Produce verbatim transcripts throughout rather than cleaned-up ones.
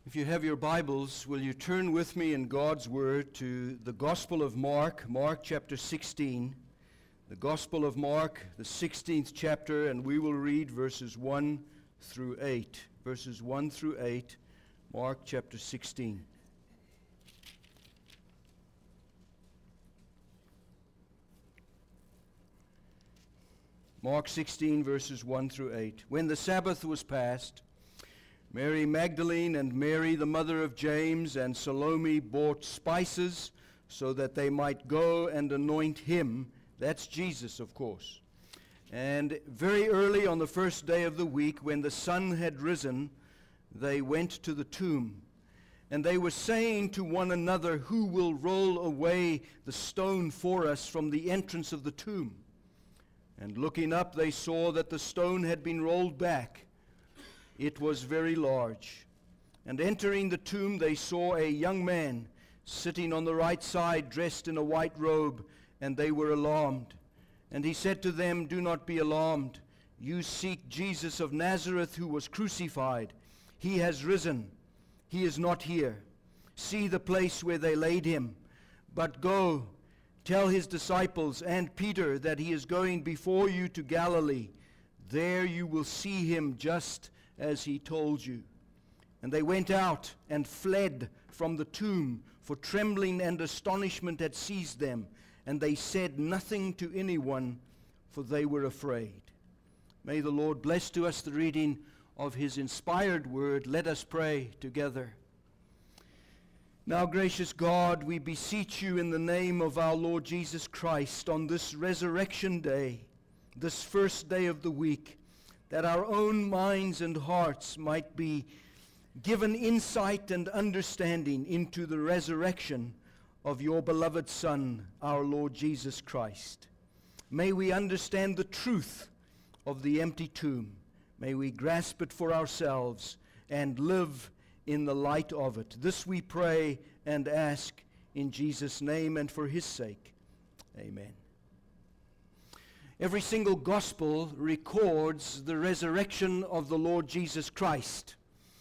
If you have your Bibles, will you turn with me in God's Word to the Gospel of Mark, Mark chapter sixteen. The Gospel of Mark, the sixteenth chapter, and we will read verses one through eight. Verses one through eight, Mark chapter sixteen. Mark sixteen, verses one through eight. When the Sabbath was past, Mary Magdalene and Mary, the mother of James, and Salome bought spices so that they might go and anoint him. That's Jesus, of course. And very early on the first day of the week, when the sun had risen, they went to the tomb. And they were saying to one another, "Who will roll away the stone for us from the entrance of the tomb?" And looking up, they saw that the stone had been rolled back. It was very large. And entering the tomb, they saw a young man sitting on the right side, dressed in a white robe, and they were alarmed. And he said to them, "Do not be alarmed. You seek Jesus of Nazareth, who was crucified. He has risen. He is not here. See the place where they laid him. But go, tell his disciples and Peter that he is going before you to Galilee. There you will see him just as he told you." And they went out and fled from the tomb, for trembling and astonishment had seized them. And they said nothing to anyone, for they were afraid. May the Lord bless to us the reading of his inspired word. Let us pray together. Now, gracious God, we beseech you in the name of our Lord Jesus Christ on this resurrection day, this first day of the week, that our own minds and hearts might be given insight and understanding into the resurrection of your beloved Son, our Lord Jesus Christ. May we understand the truth of the empty tomb. May we grasp it for ourselves and live in the light of it. This we pray and ask in Jesus' name and for his sake. Amen. Every single gospel records the resurrection of the Lord Jesus Christ.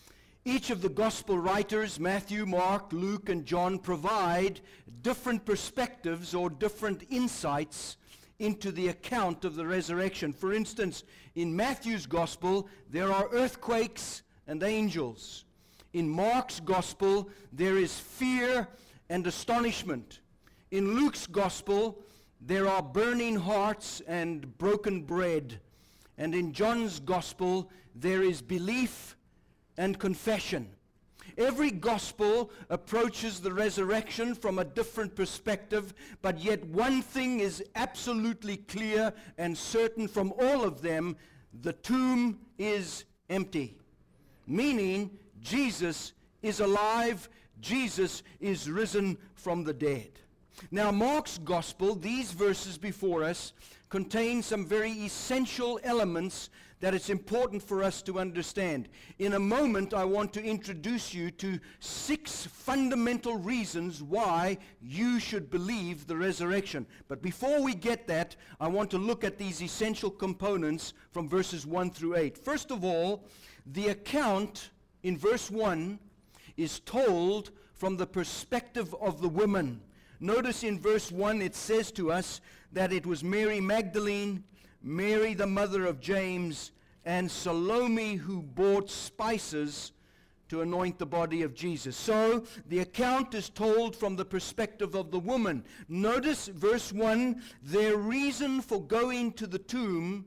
Each of the gospel writers, Matthew, Mark, Luke, and John, provide different perspectives or different insights into the account of the resurrection. For instance, in Matthew's gospel, there are earthquakes and angels. In Mark's gospel, there is fear and astonishment. In Luke's gospel, there are burning hearts and broken bread. And in John's gospel, there is belief and confession. Every gospel approaches the resurrection from a different perspective, but yet one thing is absolutely clear and certain from all of them: the tomb is empty. Meaning, Jesus is alive, Jesus is risen from the dead. Now, Mark's gospel, these verses before us, contain some very essential elements that it's important for us to understand. In a moment, I want to introduce you to six fundamental reasons why you should believe the resurrection. But before we get that, I want to look at these essential components from verses one through eight. First of all, the account in verse one is told from the perspective of the women. Notice in verse one it says to us that it was Mary Magdalene, Mary the mother of James, and Salome who bought spices to anoint the body of Jesus. So the account is told from the perspective of the woman. Notice verse one, their reason for going to the tomb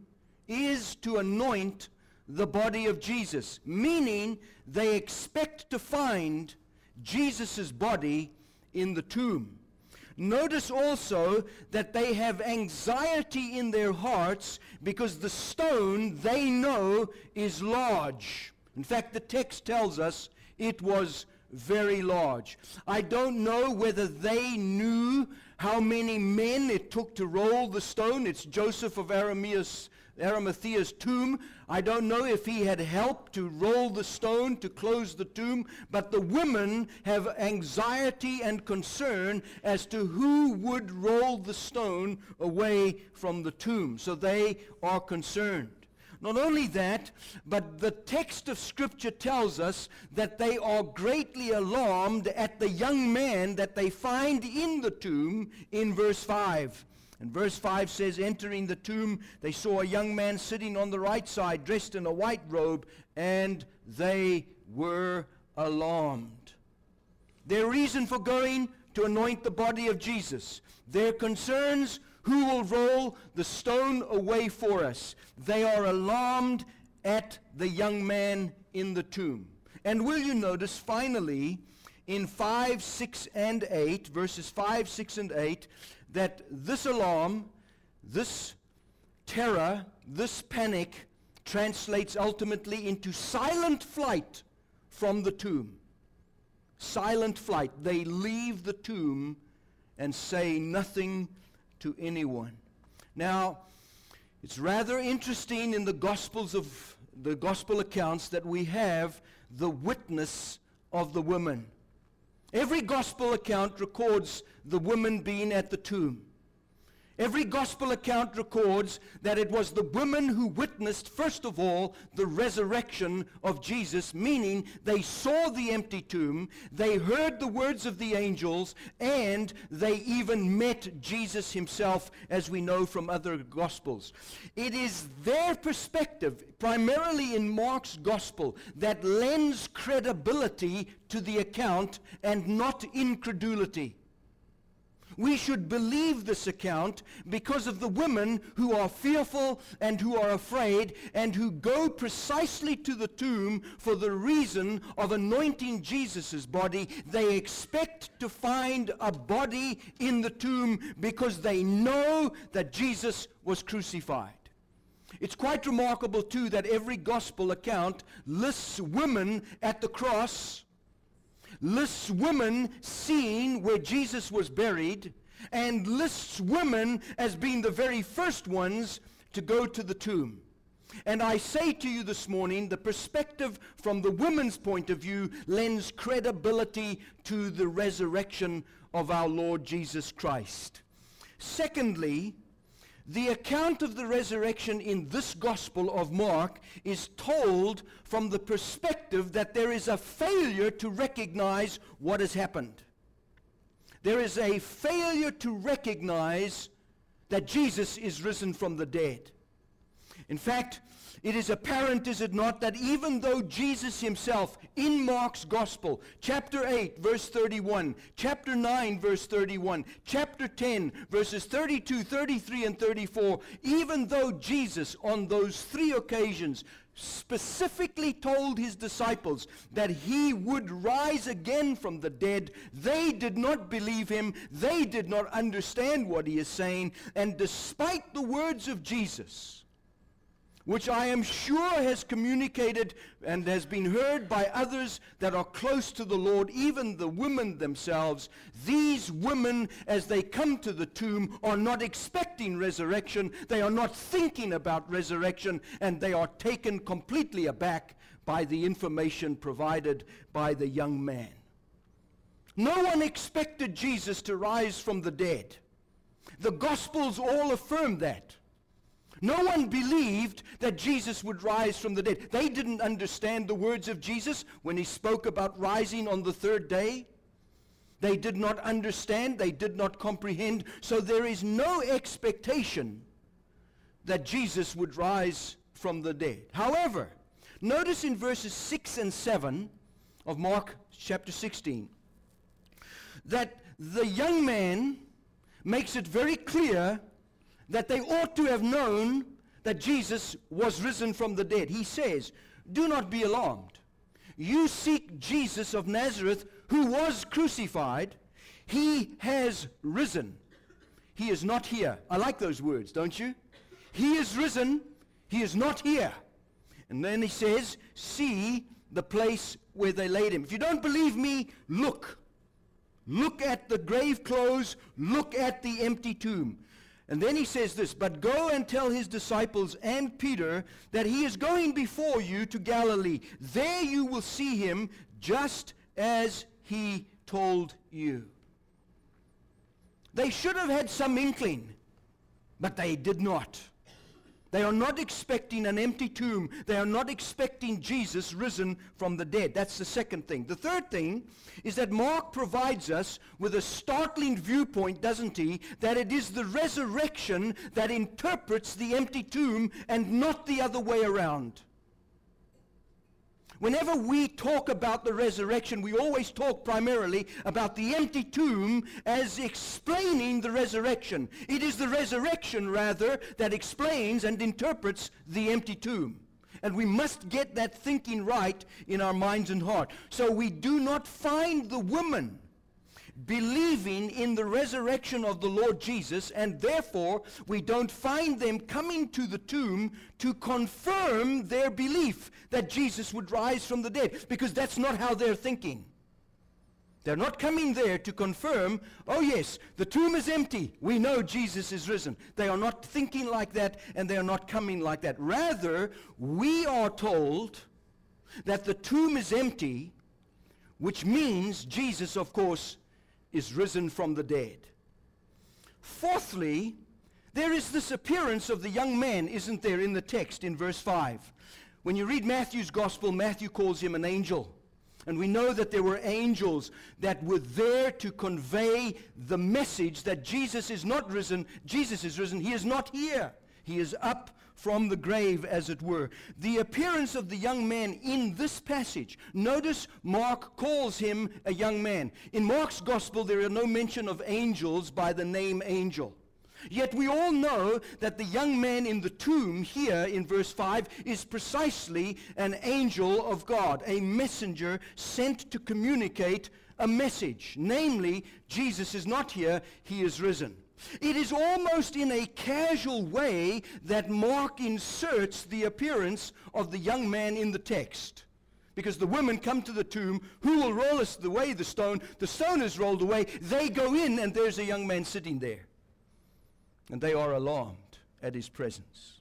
is to anoint the body of Jesus, meaning they expect to find Jesus' body in the tomb. Notice also that they have anxiety in their hearts because the stone they know is large. In fact, the text tells us it was very large. I don't know whether they knew how many men it took to roll the stone. It's Joseph of Arimathea's, Arimathea's tomb. I don't know if he had helped to roll the stone to close the tomb, but the women have anxiety and concern as to who would roll the stone away from the tomb. So they are concerned. Not only that, but the text of Scripture tells us that they are greatly alarmed at the young man that they find in the tomb in verse five. And verse five says, entering the tomb, they saw a young man sitting on the right side, dressed in a white robe, and they were alarmed. Their reason for going to anoint the body of Jesus, their concerns, who will roll the stone away for us? They are alarmed at the young man in the tomb. And will you notice finally in five, six, and eight, verses five, six, and eight, that this alarm, this terror, this panic translates ultimately into silent flight from the tomb. Silent flight. They leave the tomb and say nothing to anyone. Now, it's rather interesting in the Gospels of the Gospel accounts that we have the witness of the women. Every Gospel account records the women being at the tomb. Every Gospel account records that it was the women who witnessed, first of all, the resurrection of Jesus, meaning they saw the empty tomb, they heard the words of the angels, and they even met Jesus himself, as we know from other Gospels. It is their perspective, primarily in Mark's Gospel, that lends credibility to the account and not incredulity. We should believe this account because of the women who are fearful and who are afraid and who go precisely to the tomb for the reason of anointing Jesus' body. They expect to find a body in the tomb because they know that Jesus was crucified. It's quite remarkable, too, that every gospel account lists women at the cross, lists women seeing where Jesus was buried, and lists women as being the very first ones to go to the tomb. And I say to you this morning, the perspective from the women's point of view lends credibility to the resurrection of our Lord Jesus Christ. Secondly, the account of the resurrection in this Gospel of Mark is told from the perspective that there is a failure to recognize what has happened. There is a failure to recognize that Jesus is risen from the dead. In fact, it is apparent, is it not, that even though Jesus himself, in Mark's Gospel, chapter eight, verse thirty-one, chapter nine, verse thirty-one, chapter ten, verses thirty-two, thirty-three, and thirty-four, even though Jesus, on those three occasions, specifically told his disciples that he would rise again from the dead, they did not believe him, they did not understand what he is saying, and despite the words of Jesus, which I am sure has communicated and has been heard by others that are close to the Lord, even the women themselves, these women, as they come to the tomb, are not expecting resurrection, they are not thinking about resurrection, and they are taken completely aback by the information provided by the young man. No one expected Jesus to rise from the dead. The Gospels all affirm that. No one believed that Jesus would rise from the dead. They didn't understand the words of Jesus when he spoke about rising on the third day. They did not understand, they did not comprehend, so there is no expectation that Jesus would rise from the dead. However, notice in verses six and seven of Mark chapter sixteen that the young man makes it very clear that they ought to have known that Jesus was risen from the dead. He says, "Do not be alarmed. You seek Jesus of Nazareth, who was crucified. He has risen. He is not here." I like those words, don't you? He is risen. He is not here. And then he says, "See the place where they laid him." If you don't believe me, look. Look at the grave clothes. Look at the empty tomb. And then he says this, "But go and tell his disciples and Peter that he is going before you to Galilee. There you will see him just as he told you." They should have had some inkling, but they did not. They are not expecting an empty tomb. They are not expecting Jesus risen from the dead. That's the second thing. The third thing is that Mark provides us with a startling viewpoint, doesn't he? That it is the resurrection that interprets the empty tomb and not the other way around. Whenever we talk about the resurrection, we always talk primarily about the empty tomb as explaining the resurrection. It is the resurrection, rather, that explains and interprets the empty tomb. And we must get that thinking right in our minds and heart. So we do not find the woman believing in the resurrection of the Lord Jesus, and therefore we don't find them coming to the tomb to confirm their belief that Jesus would rise from the dead, because that's not how they're thinking. They're not coming there to confirm, oh yes, the tomb is empty, we know Jesus is risen. They are not thinking like that, and they are not coming like that. Rather, we are told that the tomb is empty, which means Jesus, of course, is risen from the dead. Fourthly, there is this appearance of the young man, isn't there, in the text in verse five. When you read Matthew's gospel, Matthew calls him an angel. And we know that there were angels that were there to convey the message that Jesus is not risen. Jesus is risen. He is not here. He is up from the grave, as it were. The appearance of the young man in this passage, notice Mark calls him a young man. In Mark's gospel, there are no mention of angels by the name angel. Yet we all know that the young man in the tomb here in verse five is precisely an angel of God, a messenger sent to communicate a message, namely, Jesus is not here, he is risen. It is almost in a casual way that Mark inserts the appearance of the young man in the text. Because the women come to the tomb, who will roll us away the stone? The stone is rolled away. They go in, and there's a young man sitting there. And they are alarmed at his presence.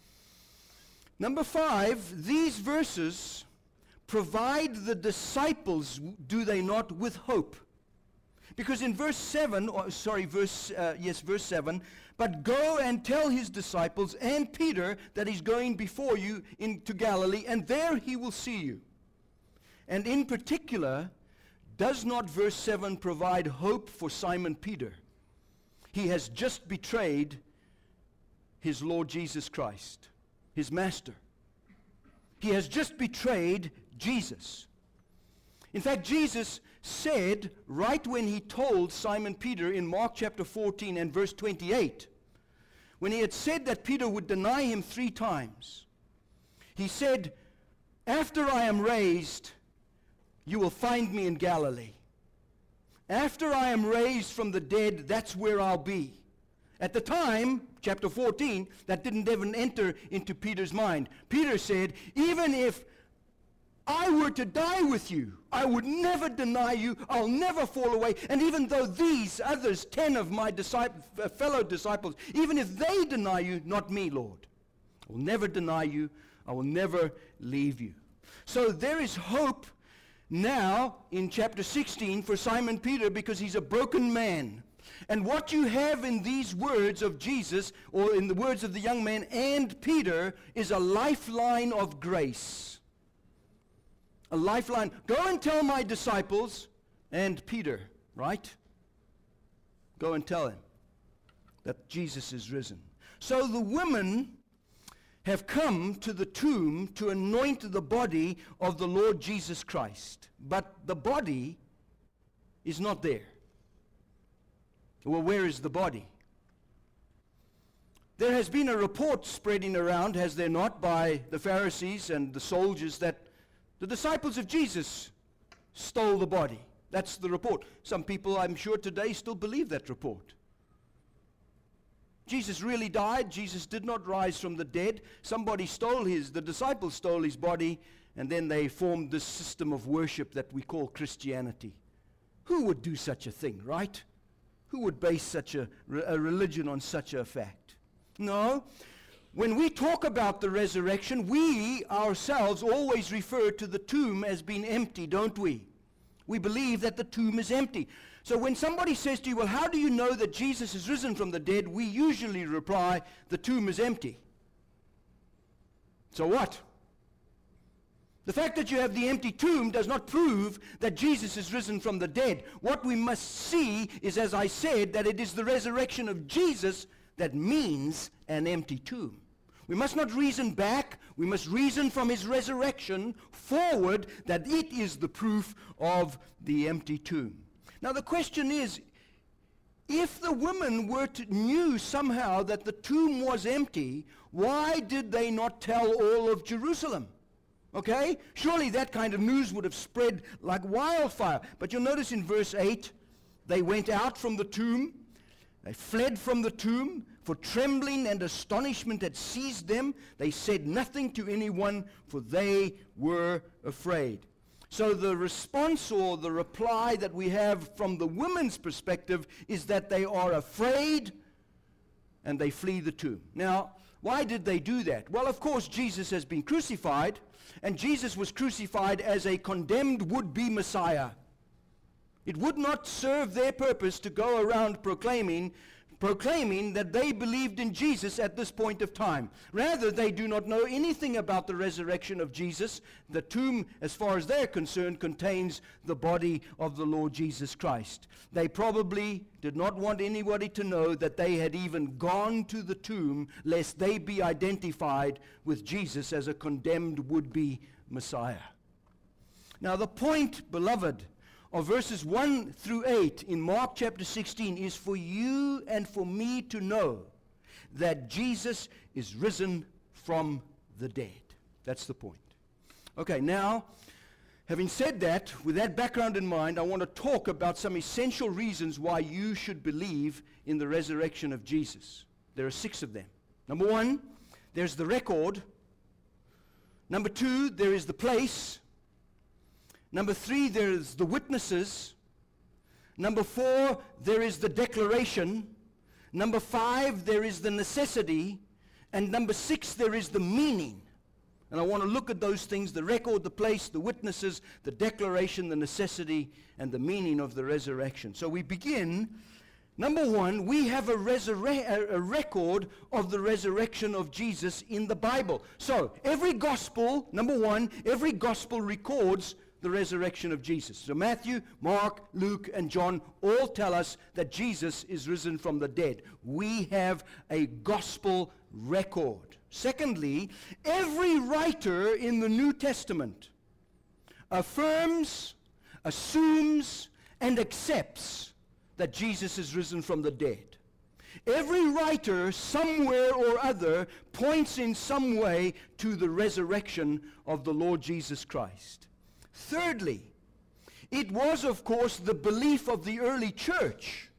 Number five, these verses provide the disciples, do they not, with hope. Because in verse seven, or sorry, verse uh, yes, verse seven, but go and tell his disciples and Peter that he's going before you into Galilee, and there he will see you. And in particular, does not verse seven provide hope for Simon Peter? He has just betrayed his Lord Jesus Christ, his master. He has just betrayed Jesus. In fact, Jesus said right when he told Simon Peter in Mark chapter fourteen and verse twenty-eight, when he had said that Peter would deny him three times, he said, after I am raised, you will find me in Galilee. After I am raised from the dead, that's where I'll be. At the time, chapter fourteen, that didn't even enter into Peter's mind. Peter said, even if I were to die with you, I would never deny you, I'll never fall away. And even though these others, ten of my disciples, uh, fellow disciples, even if they deny you, not me, Lord. I will never deny you, I will never leave you. So there is hope now in chapter sixteen for Simon Peter, because he's a broken man. And what you have in these words of Jesus, or in the words of the young man and Peter, is a lifeline of grace. A lifeline. Go and tell my disciples and Peter, right? Go and tell him that Jesus is risen. So the women have come to the tomb to anoint the body of the Lord Jesus Christ. But the body is not there. Well, where is the body? There has been a report spreading around, has there not, by the Pharisees and the soldiers that the disciples of Jesus stole the body. That's the report. Some people, I'm sure, today still believe that report. Jesus really died. Jesus did not rise from the dead. Somebody stole his, the disciples stole his body, and then they formed this system of worship that we call Christianity. Who would do such a thing, right? Who would base such a, a religion on such a fact? No. When we talk about the resurrection, we ourselves always refer to the tomb as being empty, don't we? We believe that the tomb is empty. So when somebody says to you, well, how do you know that Jesus is risen from the dead? We usually reply, the tomb is empty. So what? The fact that you have the empty tomb does not prove that Jesus is risen from the dead. What we must see is, as I said, that it is the resurrection of Jesus that means an empty tomb. We must not reason back. We must reason from his resurrection forward that it is the proof of the empty tomb. Now the question is, if the women were to knew somehow that the tomb was empty, why did they not tell all of Jerusalem? Okay? Surely that kind of news would have spread like wildfire. But you'll notice in verse eight, they went out from the tomb. They fled from the tomb, for trembling and astonishment had seized them. They said nothing to anyone, for they were afraid. So the response or the reply that we have from the women's perspective is that they are afraid and they flee the tomb. Now, why did they do that? Well, of course, Jesus has been crucified, and Jesus was crucified as a condemned would-be Messiah. It would not serve their purpose to go around proclaiming proclaiming that they believed in Jesus at this point of time. Rather, they do not know anything about the resurrection of Jesus. The tomb, as far as they're concerned, contains the body of the Lord Jesus Christ. They probably did not want anybody to know that they had even gone to the tomb, lest they be identified with Jesus as a condemned would-be Messiah. Now, the point, beloved, of verses one through eight in Mark chapter sixteen is for you and for me to know that Jesus is risen from the dead. That's the point. Okay, now, having said that, with that background in mind, I want to talk about some essential reasons why you should believe in the resurrection of Jesus. There are six of them. Number one, there's the record. Number two, there is the place. Number three, there is the witnesses. Number four, there is the declaration. Number five, there is the necessity. And number six, there is the meaning. And I want to look at those things, the record, the place, the witnesses, the declaration, the necessity, and the meaning of the resurrection. So we begin. Number one, we have a, resurre- a record of the resurrection of Jesus in the Bible. So every gospel, number one, every gospel records the resurrection of Jesus. So Matthew, Mark, Luke, and John all tell us that Jesus is risen from the dead. We have a gospel record. Secondly, every writer in the New Testament affirms, assumes, and accepts that Jesus is risen from the dead. Every writer, somewhere or other, points in some way to the resurrection of the Lord Jesus Christ. Thirdly, it was, of course, the belief of the early church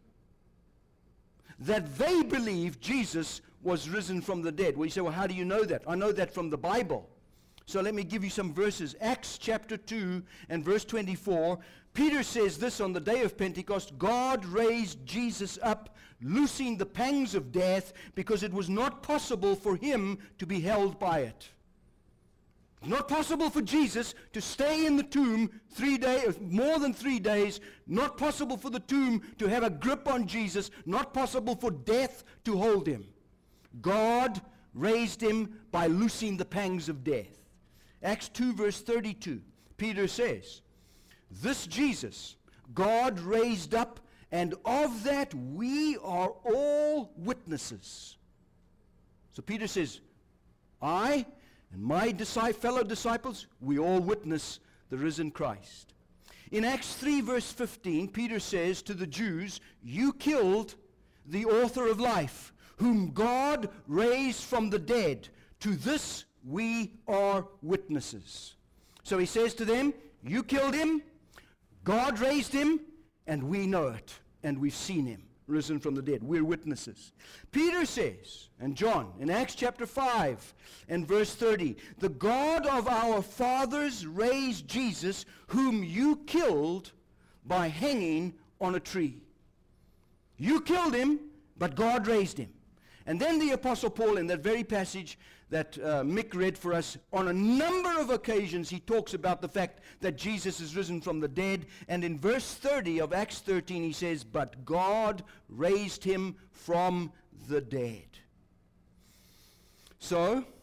that they believed Jesus was risen from the dead. Well, you say, well, how do you know that? I know that from the Bible. So let me give you some verses. Acts chapter two and verse twenty-four. Peter says this on the day of Pentecost: God raised Jesus up, loosing the pangs of death, because it was not possible for him to be held by it. Not possible for Jesus to stay in the tomb three days, more than three days. Not possible for the tomb to have a grip on Jesus. Not possible for death to hold him. God raised him by loosing the pangs of death. Acts two verse thirty-two. Peter says, this Jesus God raised up, and of that we are all witnesses. So Peter says, I and my disci- fellow disciples, we all witness the risen Christ. In Acts three verse fifteen, Peter says to the Jews, you killed the author of life, whom God raised from the dead. To this we are witnesses. So he says to them, you killed him, God raised him, and we know it, and we've seen him risen from the dead. We're witnesses. Peter says, and John, in Acts chapter five and verse thirty, the God of our fathers raised Jesus, whom you killed by hanging on a tree. You killed him, but God raised him. And then the Apostle Paul, in that very passage that uh, Mick read for us, on a number of occasions he talks about the fact that Jesus is risen from the dead. And in verse thirty of Acts thirteen he says, but God raised him from the dead. So,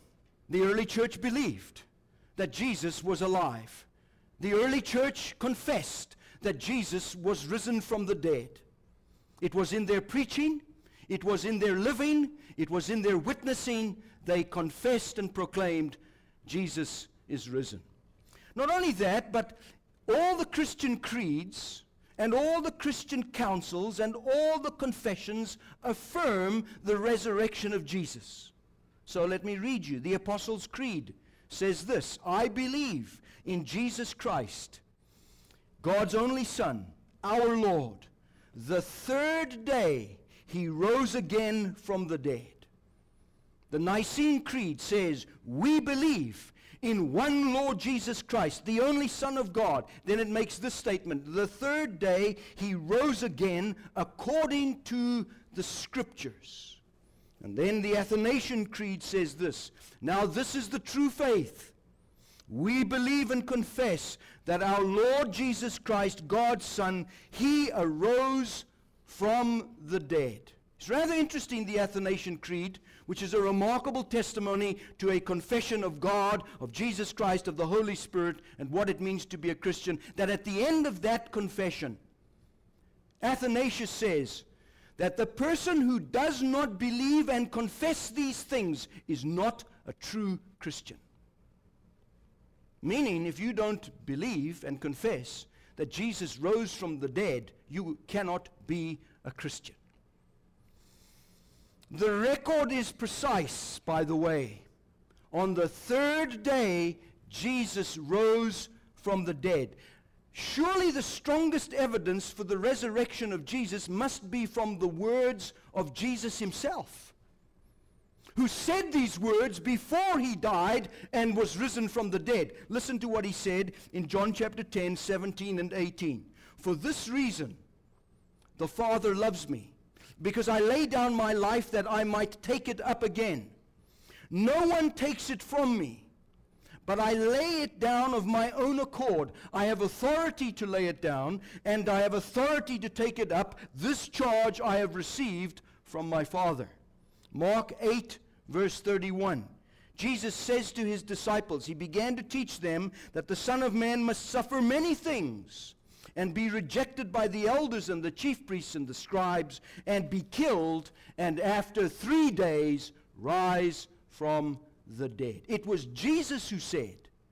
The early church believed that Jesus was alive. The early church confessed that Jesus was risen from the dead. It was in their preaching, it was in their living, it was in their witnessing. They confessed and proclaimed, Jesus is risen. Not only that, but all the Christian creeds and all the Christian councils and all the confessions affirm the resurrection of Jesus. So let me read you. The Apostles' Creed says this: I believe in Jesus Christ, God's only Son, our Lord. The third day he rose again from the dead. The Nicene Creed says, we believe in one Lord Jesus Christ, the only Son of God. Then it makes this statement: the third day he rose again according to the Scriptures. And then the Athanasian Creed says this: now this is the true faith. We believe and confess that our Lord Jesus Christ, God's Son, he arose from the dead. It's rather interesting, the Athanasian Creed, which is a remarkable testimony to a confession of God, of Jesus Christ, of the Holy Spirit, and what it means to be a Christian, that at the end of that confession, Athanasius says that the person who does not believe and confess these things is not a true Christian. Meaning, if you don't believe and confess that Jesus rose from the dead, you cannot be a Christian. The record is precise, by the way. On the third day, Jesus rose from the dead. Surely the strongest evidence for the resurrection of Jesus must be from the words of Jesus himself, who said these words before he died and was risen from the dead. Listen to what he said in John chapter ten, seventeen and eighteen. For this reason, the Father loves me, because I lay down my life that I might take it up again. No one takes it from me, but I lay it down of my own accord. I have authority to lay it down, and I have authority to take it up. This charge I have received from my Father. Mark eight, verse thirty-one. Jesus says to his disciples, he began to teach them that the Son of Man must suffer many things, and be rejected by the elders and the chief priests and the scribes, and be killed, and after three days rise from the dead. It was Jesus who said,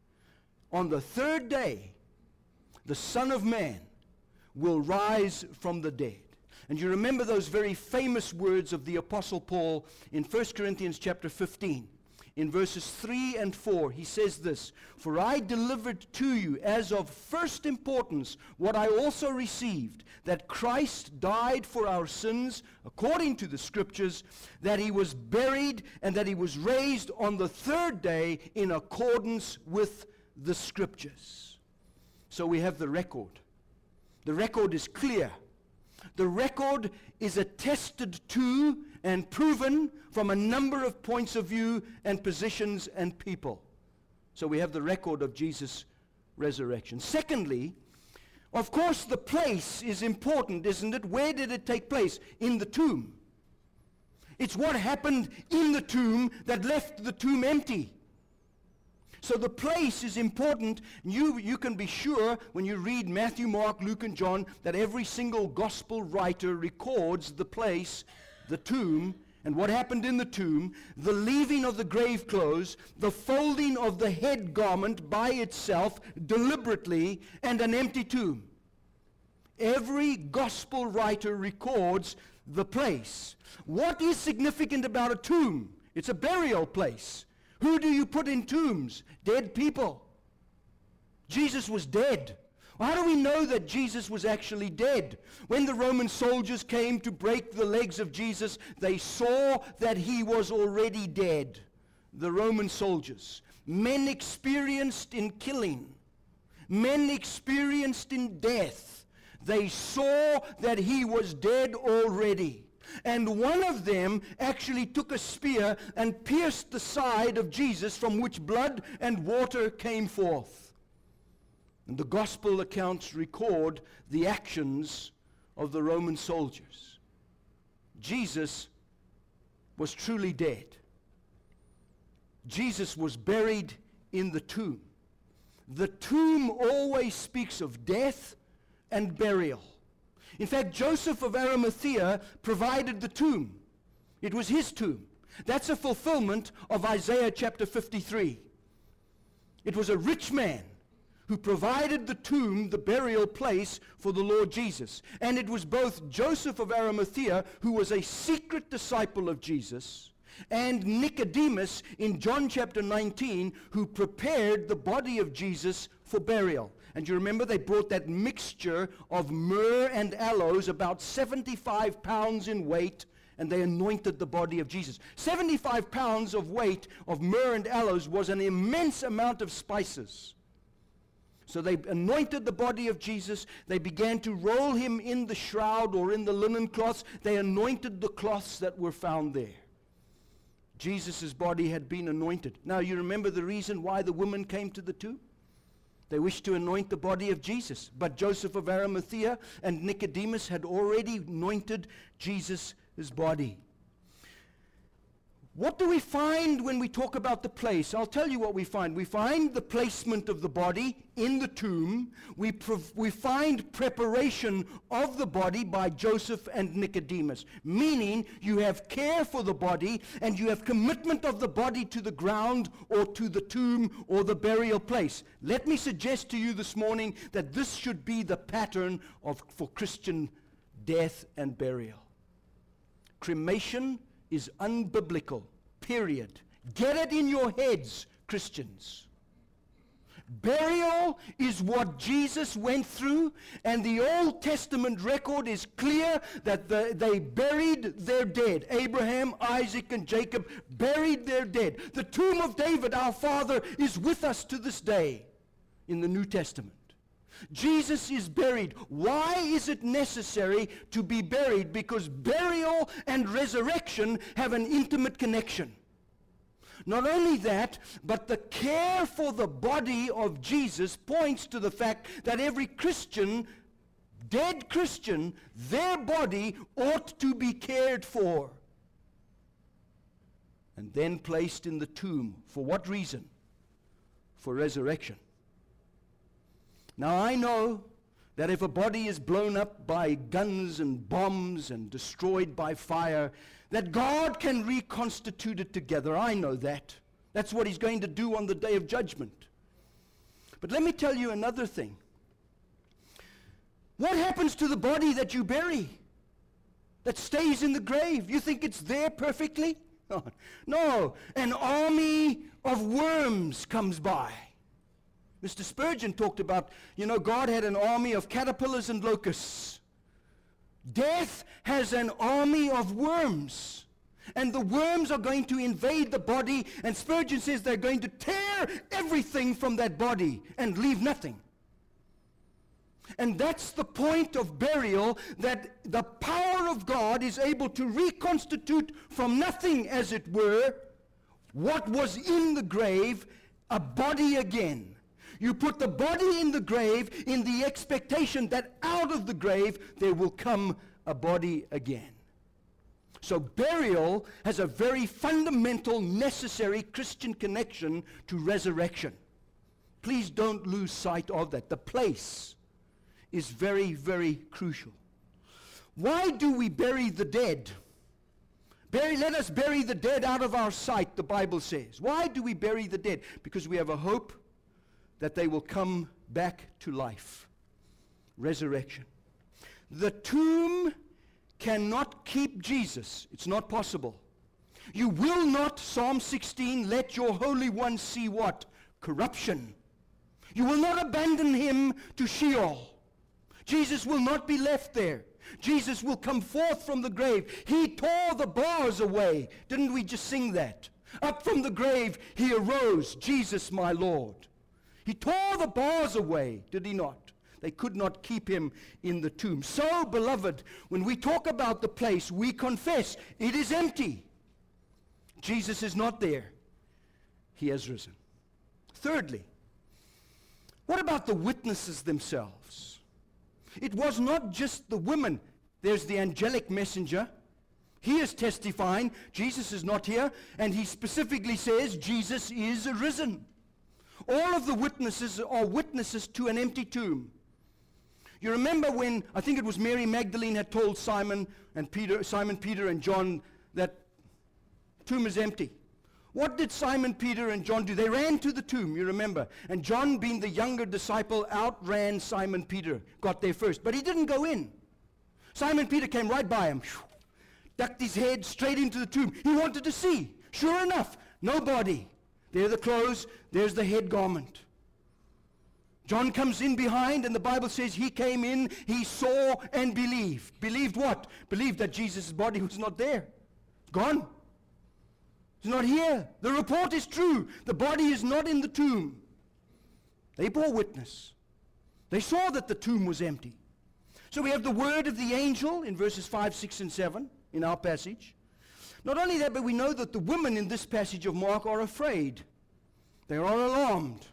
on the third day, the Son of Man will rise from the dead. And you remember those very famous words of the Apostle Paul in First Corinthians chapter fifteen. In verses three and four, he says this: for I delivered to you as of first importance what I also received, that Christ died for our sins according to the Scriptures, that he was buried, and that he was raised on the third day in accordance with the Scriptures. So we have the record. The record is clear. The record is attested to and proven from a number of points of view and positions and people. So we have the record of Jesus' resurrection. Secondly, of course, the place is important, isn't it? Where did it take place? In the tomb. It's what happened in the tomb that left the tomb empty. So the place is important. You, you can be sure when you read Matthew, Mark, Luke, and John that every single gospel writer records the place, the tomb, and what happened in the tomb, the leaving of the grave clothes, the folding of the head garment by itself deliberately, and an empty tomb. Every gospel writer records the place. What is significant about a tomb? It's a burial place. Who do you put in tombs? Dead people. Jesus was dead. How do we know that Jesus was actually dead? When the Roman soldiers came to break the legs of Jesus, they saw that he was already dead. The Roman soldiers, men experienced in killing, men experienced in death, they saw that he was dead already. And one of them actually took a spear and pierced the side of Jesus, from which blood and water came forth. And the gospel accounts record the actions of the Roman soldiers. Jesus was truly dead. Jesus was buried in the tomb. The tomb always speaks of death and burial. In fact, Joseph of Arimathea provided the tomb. It was his tomb. That's a fulfillment of Isaiah chapter fifty-three. It was a rich man who provided the tomb, the burial place for the Lord Jesus. And it was both Joseph of Arimathea, who was a secret disciple of Jesus, and Nicodemus in John chapter nineteen, who prepared the body of Jesus for burial. And you remember they brought that mixture of myrrh and aloes, about seventy-five pounds in weight, and they anointed the body of Jesus. seventy-five pounds of weight of myrrh and aloes was an immense amount of spices. So they anointed the body of Jesus. They began to roll him in the shroud or in the linen cloths. They anointed the cloths that were found there. Jesus' body had been anointed. Now you remember the reason why the women came to the tomb? They wished to anoint the body of Jesus. But Joseph of Arimathea and Nicodemus had already anointed Jesus' body. What do we find when we talk about the place? I'll tell you what we find. We find the placement of the body in the tomb. We, prov- we find preparation of the body by Joseph and Nicodemus, meaning you have care for the body and you have commitment of the body to the ground or to the tomb or the burial place. Let me suggest to you this morning that this should be the pattern of, for Christian death and burial. Cremation is unbiblical, period. Get it in your heads, Christians. Burial is what Jesus went through, and the Old Testament record is clear that the, they buried their dead. Abraham, Isaac, and Jacob buried their dead. The tomb of David, our father, is with us to this day in the New Testament. Jesus is buried. Why is it necessary to be buried? Because burial and resurrection have an intimate connection. Not only that, but the care for the body of Jesus points to the fact that every Christian, dead Christian, their body ought to be cared for and then placed in the tomb. For what reason? For resurrection. Now I know that if a body is blown up by guns and bombs and destroyed by fire, that God can reconstitute it together. I know that. That's what he's going to do on the day of judgment. But let me tell you another thing. What happens to the body that you bury? That stays in the grave? You think it's there perfectly? No. No. An army of worms comes by. Mister Spurgeon talked about, you know, God had an army of caterpillars and locusts. Death has an army of worms. And the worms are going to invade the body, and Spurgeon says they're going to tear everything from that body and leave nothing. And that's the point of burial, that the power of God is able to reconstitute from nothing, as it were, what was in the grave, a body again. You put the body in the grave in the expectation that out of the grave there will come a body again. So burial has a very fundamental, necessary Christian connection to resurrection. Please don't lose sight of that. The place is very, very crucial. Why do we bury the dead? Bury, let us bury the dead out of our sight, the Bible says. Why do we bury the dead? Because we have a hope that they will come back to life. Resurrection. The tomb cannot keep Jesus. It's not possible. You will not, Psalm sixteen, let your Holy One see what? Corruption. You will not abandon him to Sheol. Jesus will not be left there. Jesus will come forth from the grave. He tore the bars away. Didn't we just sing that? Up from the grave he arose, Jesus my Lord. He tore the bars away, did he not? They could not keep him in the tomb. So, beloved, when we talk about the place, we confess it is empty. Jesus is not there. He has risen. Thirdly, what about the witnesses themselves? It was not just the women. There's the angelic messenger. He is testifying. Jesus is not here. And he specifically says Jesus is risen. All of the witnesses are witnesses to an empty tomb. You remember when, I think it was Mary Magdalene had told Simon and Peter, Simon, Peter and John that tomb is empty. What did Simon, Peter and John do? They ran to the tomb, you remember. And John, being the younger disciple, outran Simon Peter, got there first. But he didn't go in. Simon Peter came right by him, ducked his head straight into the tomb. He wanted to see. Sure enough, no body. There are the clothes, there's the head garment. John comes in behind, and the Bible says he came in, he saw and believed. Believed what? Believed that Jesus' body was not there. Gone. It's not here. The report is true. The body is not in the tomb. They bore witness. They saw that the tomb was empty. So we have the word of the angel in verses five, six, and seven in our passage. Not only that, but we know that the women in this passage of Mark are afraid. They are alarmed.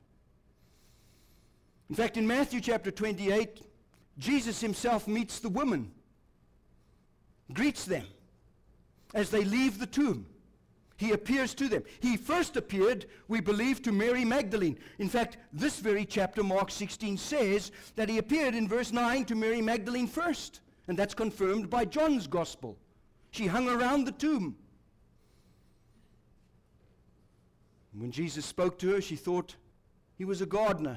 In fact, in Matthew chapter twenty-eight, Jesus himself meets the women, greets them as they leave the tomb. He appears to them. He first appeared, we believe, to Mary Magdalene. In fact, this very chapter, Mark sixteen, says that he appeared in verse nine to Mary Magdalene first. And that's confirmed by John's gospel. She hung around the tomb. When Jesus spoke to her, she thought he was a gardener.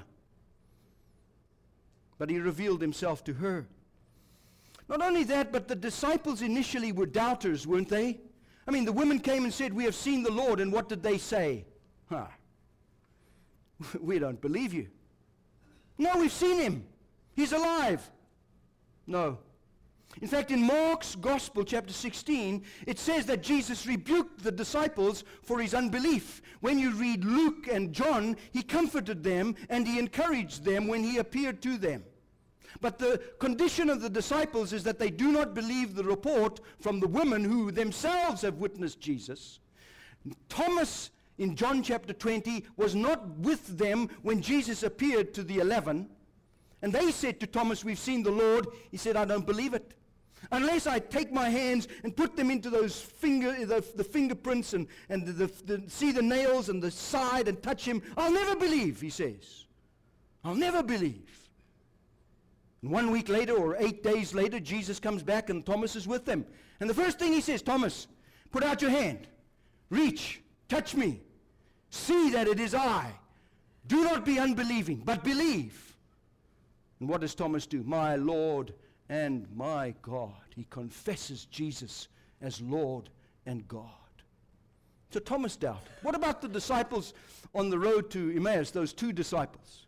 But he revealed himself to her. Not only that, but the disciples initially were doubters, weren't they? I mean, the women came and said, "We have seen the Lord." And what did they say? Huh. We don't believe you. No, we've seen him. He's alive. No. In fact, in Mark's Gospel, chapter sixteen, it says that Jesus rebuked the disciples for his unbelief. When you read Luke and John, he comforted them and he encouraged them when he appeared to them. But the condition of the disciples is that they do not believe the report from the women who themselves have witnessed Jesus. Thomas, in John chapter twenty, was not with them when Jesus appeared to the eleven. And they said to Thomas, "We've seen the Lord." He said, "I don't believe it. Unless I take my hands and put them into those finger, the, the fingerprints and, and the, the, the, see the nails and the side and touch him, I'll never believe," he says. I'll never believe. And one week later or eight days later, Jesus comes back and Thomas is with them. And the first thing he says, "Thomas, put out your hand. Reach. Touch me. See that it is I. Do not be unbelieving, but believe." And what does Thomas do? "My Lord and my God." He confesses Jesus as Lord and God. So Thomas doubted. What about the disciples on the road to Emmaus, those two disciples?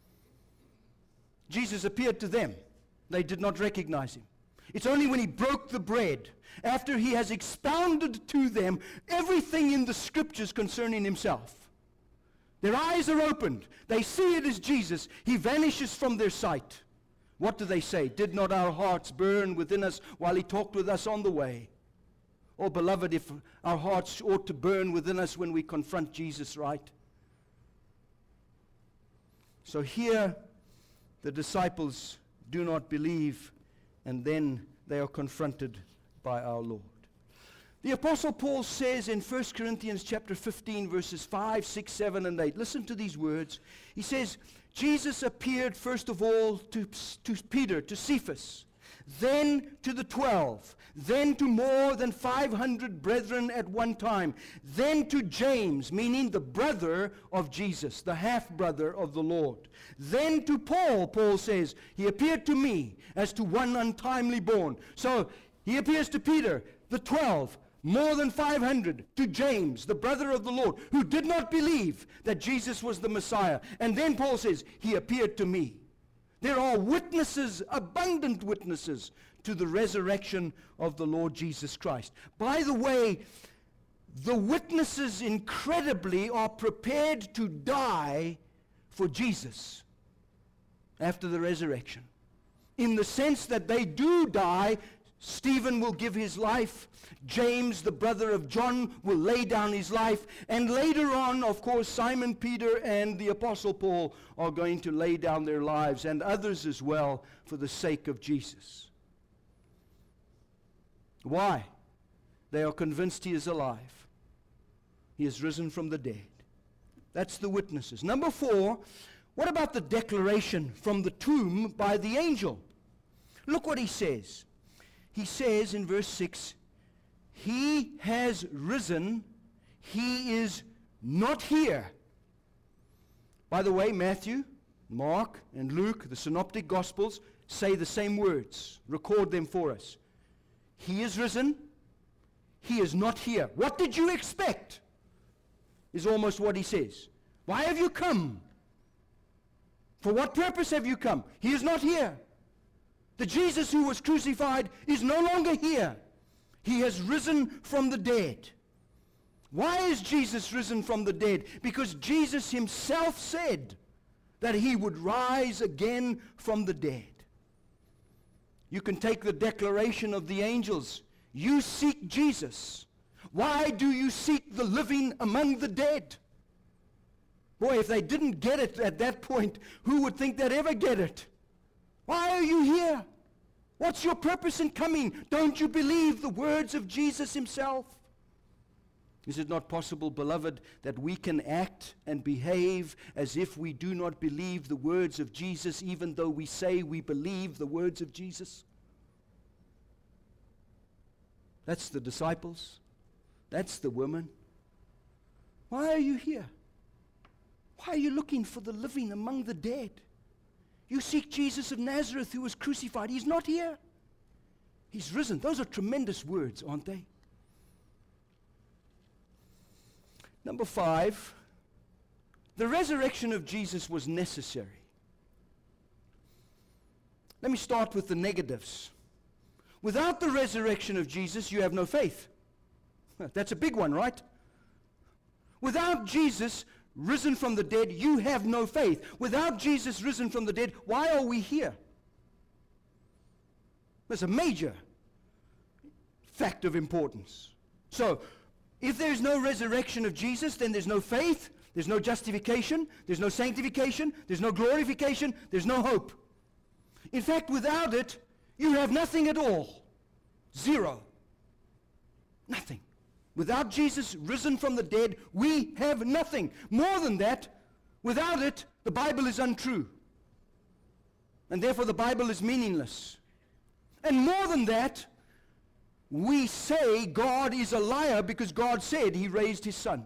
Jesus appeared to them. They did not recognize him. It's only when he broke the bread, after he has expounded to them everything in the scriptures concerning himself. Their eyes are opened. They see it is Jesus. He vanishes from their sight. What do they say? "Did not our hearts burn within us while he talked with us on the way?" Oh, beloved, if our hearts ought to burn within us when we confront Jesus, right? So here, the disciples do not believe, and then they are confronted by our Lord. The Apostle Paul says in First Corinthians chapter fifteen, verses five, six, seven, and eight, listen to these words. He says, Jesus appeared first of all to, to Peter, to Cephas, then to the twelve, then to more than five hundred brethren at one time, then to James, meaning the brother of Jesus, the half-brother of the Lord. Then to Paul, Paul says, he appeared to me as to one untimely born. So he appears to Peter, the twelve, more than five hundred, to James, the brother of the Lord, who did not believe that Jesus was the Messiah. And then Paul says, he appeared to me. There are witnesses, abundant witnesses, to the resurrection of the Lord Jesus Christ. By the way, the witnesses incredibly are prepared to die for Jesus after the resurrection. In the sense that they do die. Stephen will give his life. James, the brother of John, will lay down his life. And later on, of course, Simon Peter and the Apostle Paul are going to lay down their lives, and others as well, for the sake of Jesus. Why? They are convinced he is alive. He has risen from the dead. That's the witnesses. Number four, what about the declaration from the tomb by the angel? Look what he says. He says in verse six, he has risen, he is not here. By the way, Matthew, Mark, and Luke, the synoptic gospels, say the same words. Record them for us. He is risen, he is not here. What did you expect? Is almost what he says. Why have you come? For what purpose have you come? He is not here. The Jesus who was crucified is no longer here. He has risen from the dead. Why is Jesus risen from the dead? Because Jesus himself said that he would rise again from the dead. You can take the declaration of the angels. You seek Jesus. Why do you seek the living among the dead? Boy, if they didn't get it at that point, who would think they'd ever get it? Why are you here? What's your purpose in coming? Don't you believe the words of Jesus himself? Is it not possible, beloved, that we can act and behave as if we do not believe the words of Jesus, even though we say we believe the words of Jesus? That's the disciples. That's the women. Why are you here? Why are you looking for the living among the dead? You seek Jesus of Nazareth who was crucified. He's not here. He's risen. Those are tremendous words, aren't they? Number five, the resurrection of Jesus was necessary. Let me start with the negatives. Without the resurrection of Jesus, you have no faith. That's a big one, right? Without Jesus risen from the dead, you have no faith. Without Jesus risen from the dead, why are we here? That's a major fact of importance. So, if there's no resurrection of Jesus, then there's no faith, there's no justification, there's no sanctification, there's no glorification, there's no hope. In fact, without it, you have nothing at all. Zero. Nothing. Without Jesus risen from the dead, we have nothing. More than that, without it, the Bible is untrue. And therefore the Bible is meaningless. And more than that, we say God is a liar because God said he raised his son.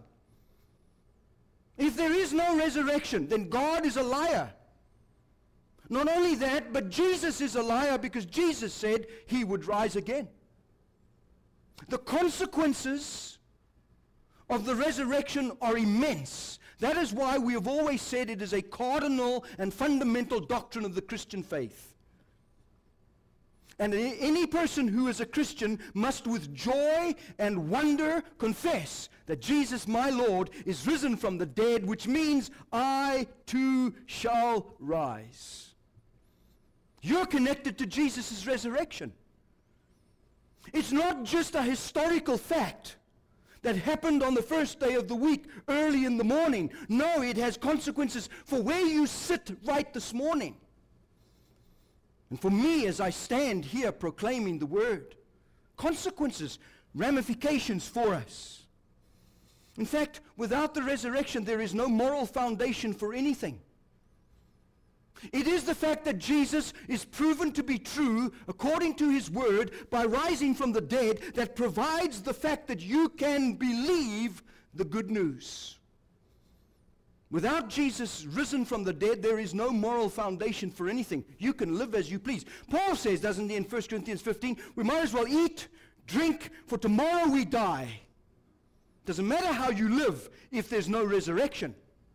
If there is no resurrection, then God is a liar. Not only that, but Jesus is a liar because Jesus said he would rise again. The consequences of the resurrection are immense. That is why we have always said it is a cardinal and fundamental doctrine of the Christian faith. And any person who is a Christian must with joy and wonder confess that Jesus, my Lord, is risen from the dead, which means I too shall rise. You're connected to Jesus' resurrection. It's not just a historical fact that happened on the first day of the week, early in the morning. No, it has consequences for where you sit right this morning. And for me, as I stand here proclaiming the word, consequences, ramifications for us. In fact, without the resurrection, there is no moral foundation for anything. It is the fact that Jesus is proven to be true according to his word by rising from the dead that provides the fact that you can believe the good news. Without Jesus risen from the dead, there is no moral foundation for anything. You can live as you please. Paul says, doesn't he, in First Corinthians fifteen, we might as well eat, drink, for tomorrow we die. Doesn't matter how you live if there's no resurrection.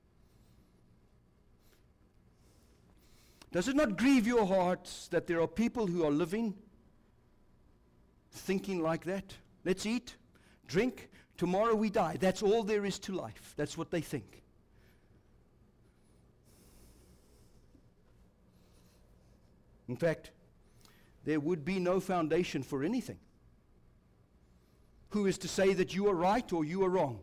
Does it not grieve your hearts that there are people who are living thinking like that? Let's eat, drink, tomorrow we die. That's all there is to life. That's what they think. In fact, there would be no foundation for anything. Who is to say that you are right or you are wrong?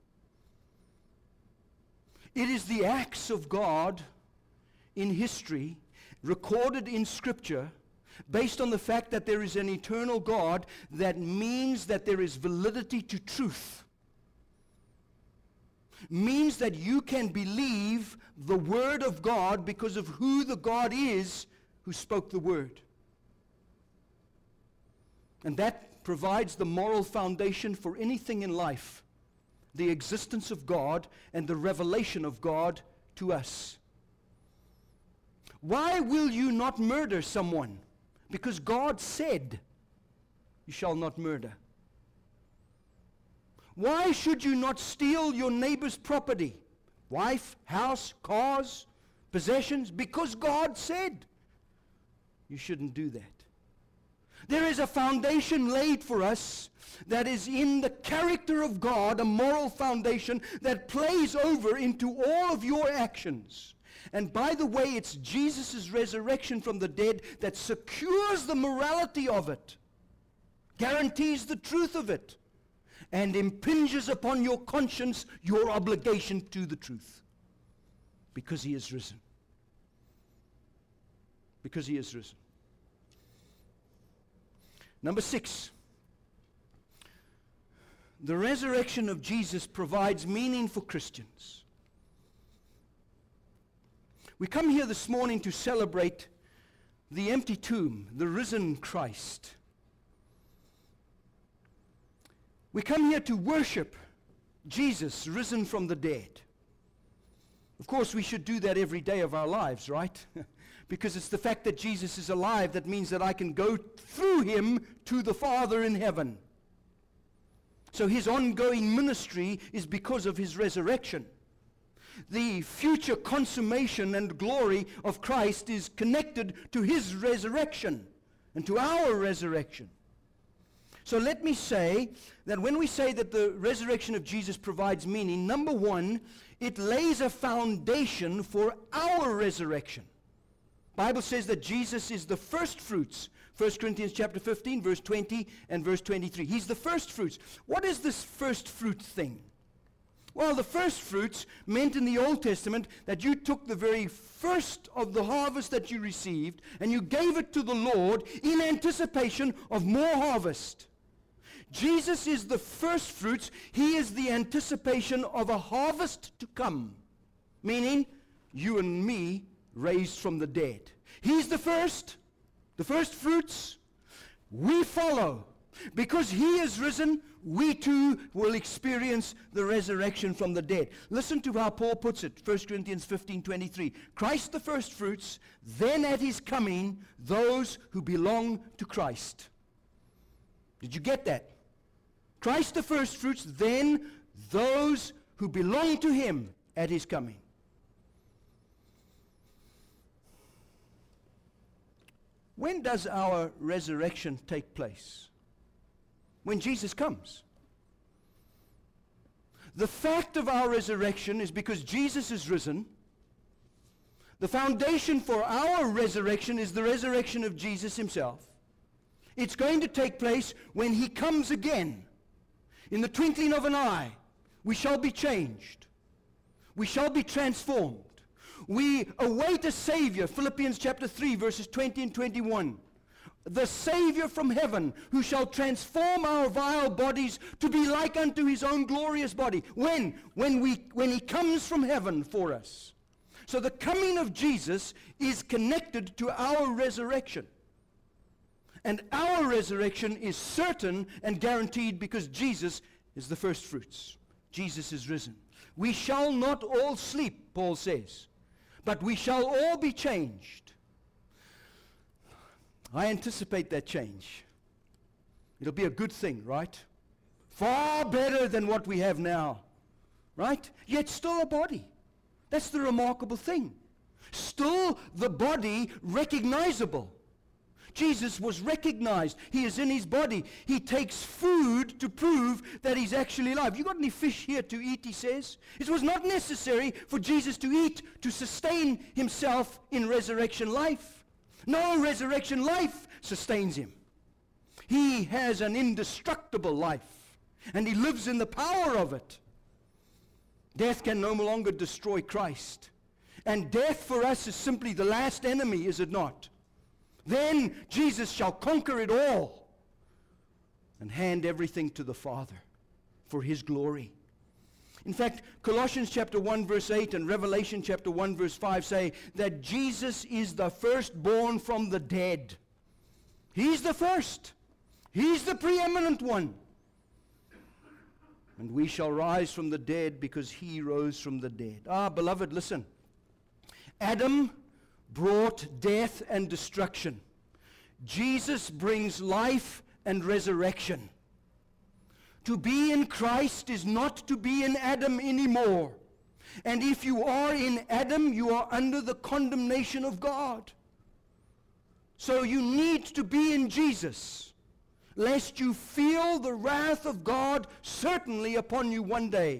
It is the acts of God in history, recorded in Scripture, based on the fact that there is an eternal God, that means that there is validity to truth. Means that you can believe the Word of God because of who the God is who spoke the Word. And that provides the moral foundation for anything in life, the existence of God and the revelation of God to us. Why will you not murder someone? Because God said, you shall not murder. Why should you not steal your neighbor's property? Wife, house, cars, possessions? Because God said you shouldn't do that. There is a foundation laid for us that is in the character of God, a moral foundation that plays over into all of your actions. And by the way, it's Jesus' resurrection from the dead that secures the morality of it, guarantees the truth of it, and impinges upon your conscience your obligation to the truth. Because he is risen. Because he is risen. Number six. The resurrection of Jesus provides meaning for Christians. We come here this morning to celebrate the empty tomb, the risen Christ. We come here to worship Jesus risen from the dead. Of course, we should do that every day of our lives, right? Because it's the fact that Jesus is alive that means that I can go through him to the Father in heaven. So his ongoing ministry is because of his resurrection. The future consummation and glory of Christ is connected to his resurrection and to our resurrection. So let me say that when we say that the resurrection of Jesus provides meaning, number one, it lays a foundation for our resurrection. The Bible says that Jesus is the first fruits. First Corinthians chapter fifteen, verse twenty and verse twenty-three. He's the first fruits. What is this first fruit thing? Well, the first fruits meant in the Old Testament that you took the very first of the harvest that you received and you gave it to the Lord in anticipation of more harvest. Jesus is the first fruits. He is the anticipation of a harvest to come, meaning you and me raised from the dead. He's the first, the first fruits. We follow. Because he is risen, we too will experience the resurrection from the dead. Listen to how Paul puts it, First Corinthians fifteen twenty-three. Christ the first fruits, then at his coming, those who belong to Christ. Did you get that? Christ the first fruits, then those who belong to him at his coming. When does our resurrection take place? When Jesus comes. The fact of our resurrection is because Jesus is risen. The foundation for our resurrection is the resurrection of Jesus himself. It's going to take place when he comes again. In the twinkling of an eye, we shall be changed. We shall be transformed. We await a Savior, Philippians chapter three, verses twenty and twenty-one. The Savior from heaven, who shall transform our vile bodies to be like unto his own glorious body. When? When, we, when he comes from heaven for us. So the coming of Jesus is connected to our resurrection. And our resurrection is certain and guaranteed because Jesus is the first fruits. Jesus is risen. We shall not all sleep, Paul says, but we shall all be changed. I anticipate that change. It'll be a good thing, right? Far better than what we have now, right? Yet still a body. That's the remarkable thing. Still the body recognizable. Jesus was recognized. He is in his body. He takes food to prove that he's actually alive. You got any fish here to eat, he says? It was not necessary for Jesus to eat to sustain himself in resurrection life. No resurrection life sustains him. He has an indestructible life, and he lives in the power of it. Death can no longer destroy Christ. And death for us is simply the last enemy, is it not? Then Jesus shall conquer it all and hand everything to the Father for his glory. In fact, Colossians chapter one verse eight and Revelation chapter one verse five say that Jesus is the firstborn from the dead. He's the first. He's the preeminent one. And we shall rise from the dead because he rose from the dead. Ah, beloved, listen. Adam brought death and destruction. Jesus brings life and resurrection. To be in Christ is not to be in Adam anymore. And if you are in Adam, you are under the condemnation of God. So you need to be in Jesus, lest you feel the wrath of God certainly upon you one day.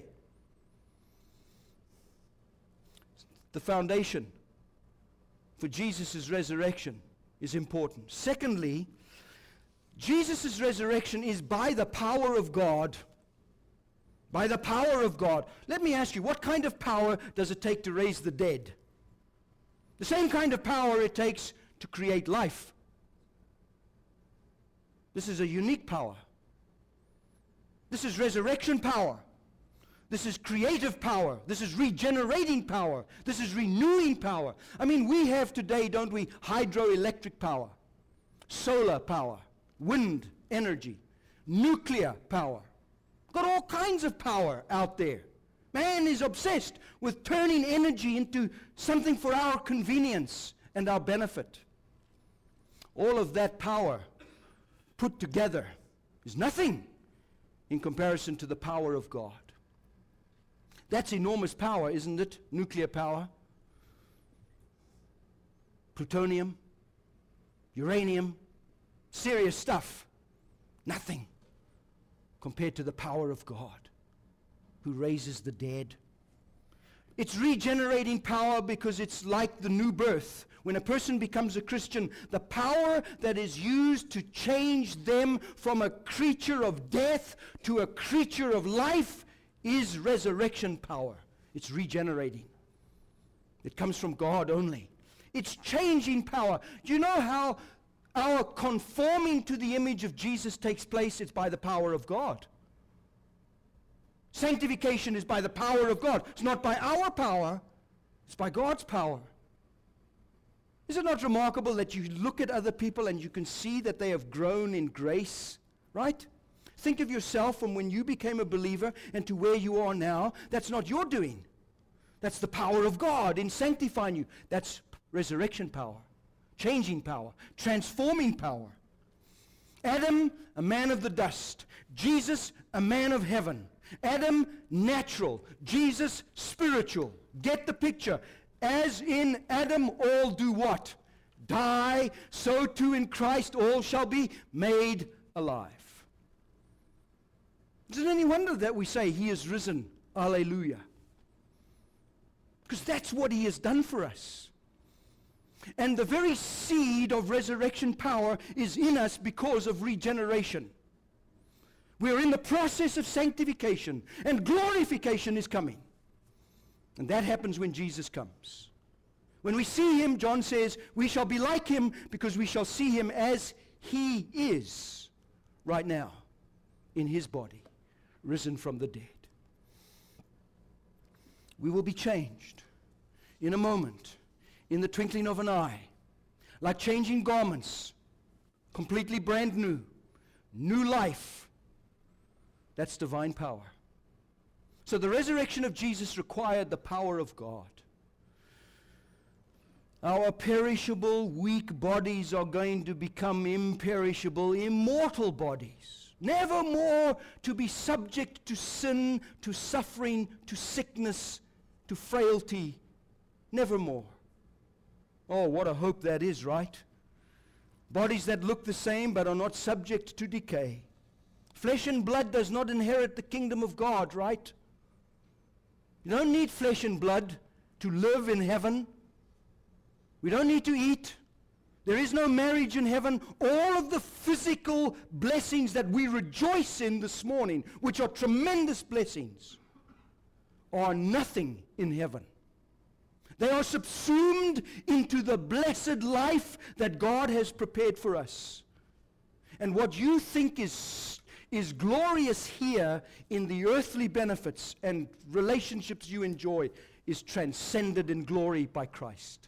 The foundation for Jesus' resurrection is important. Secondly, Jesus' resurrection is by the power of God. By the power of God. Let me ask you, what kind of power does it take to raise the dead? The same kind of power it takes to create life. This is a unique power. This is resurrection power. This is creative power. This is regenerating power. This is renewing power. I mean, we have today, don't we, hydroelectric power, solar power, wind energy, nuclear power. Got all kinds of power out there. Man is obsessed with turning energy into something for our convenience and our benefit. All of that power put together is nothing in comparison to the power of God. That's enormous power, isn't it? Nuclear power, plutonium, uranium, serious stuff. Nothing compared to the power of God who raises the dead. It's regenerating power because it's like the new birth. When a person becomes a Christian, the power that is used to change them from a creature of death to a creature of life is resurrection power. It's regenerating. It comes from God only. It's changing power. Do you know how our conforming to the image of Jesus takes place? It's by the power of God. Sanctification is by the power of God. It's not by our power. It's by God's power. Is it not remarkable that you look at other people and you can see that they have grown in grace? Right? Think of yourself from when you became a believer and to where you are now. That's not your doing. That's the power of God in sanctifying you. That's resurrection power, changing power, transforming power. Adam, a man of the dust. Jesus, a man of heaven. Adam, natural. Jesus, spiritual. Get the picture. As in Adam all do what? Die. So too in Christ all shall be made alive. Is it any wonder that we say he is risen? Alleluia. Because that's what he has done for us. And the very seed of resurrection power is in us because of regeneration. We're in the process of sanctification, and glorification is coming. And that happens when Jesus comes. When we see him, John says, we shall be like him because we shall see him as he is right now in his body, risen from the dead. We will be changed in a moment, in the twinkling of an eye, like changing garments, completely brand new, new life. That's divine power. So the resurrection of Jesus required the power of God. Our perishable, weak bodies are going to become imperishable, immortal bodies. Never more to be subject to sin, to suffering, to sickness, to frailty. Never more. Oh, what a hope that is, right? Bodies that look the same but are not subject to decay. Flesh and blood does not inherit the kingdom of God, right? You don't need flesh and blood to live in heaven. We don't need to eat. There is no marriage in heaven. All of the physical blessings that we rejoice in this morning, which are tremendous blessings, are nothing in heaven. They are subsumed into the blessed life that God has prepared for us. And what you think is, is glorious here in the earthly benefits and relationships you enjoy is transcended in glory by Christ.